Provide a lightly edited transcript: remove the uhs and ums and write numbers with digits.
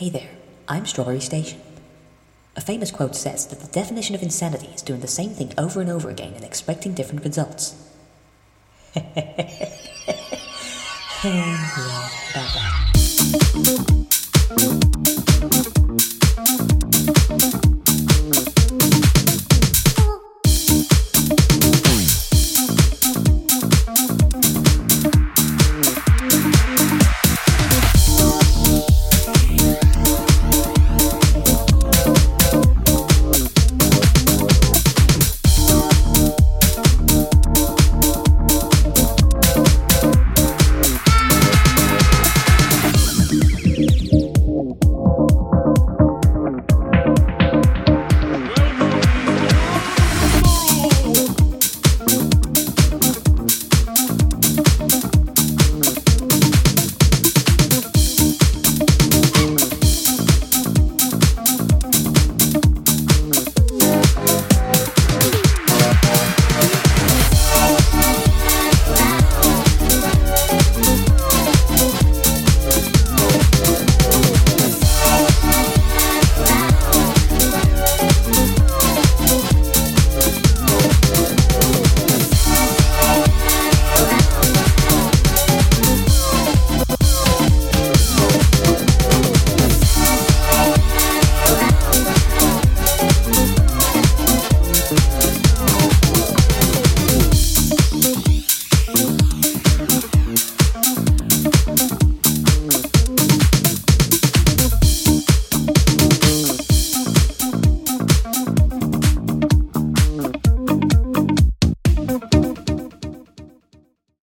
Hey there, I'm Strawberry Station. A famous quote says that the definition of insanity is doing the same thing over and over again and expecting different results. Yeah, about that.